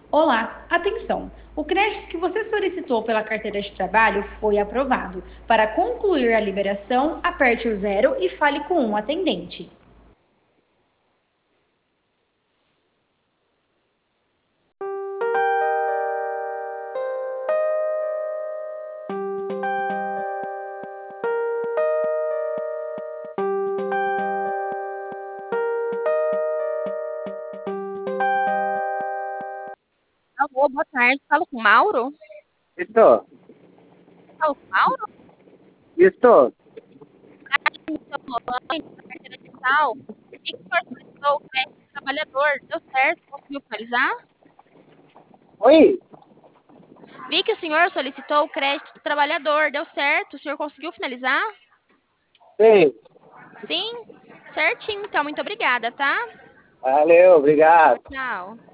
Olá, atenção! O crédito que você solicitou pela carteira de trabalho foi aprovado. Para concluir a liberação, aperte o zero e fale com um atendente. Alô, boa tarde. Falo com o Mauro? Estou, Falo com o Mauro? estou. Mãe, da carteira digital. Vi que o senhor solicitou o crédito do trabalhador. Deu certo? Conseguiu finalizar? Oi? Vi que o senhor solicitou o crédito do trabalhador. Deu certo? O senhor conseguiu finalizar? Sim. Sim? Certinho, então. Muito obrigada, tá? Valeu, obrigado. Tchau.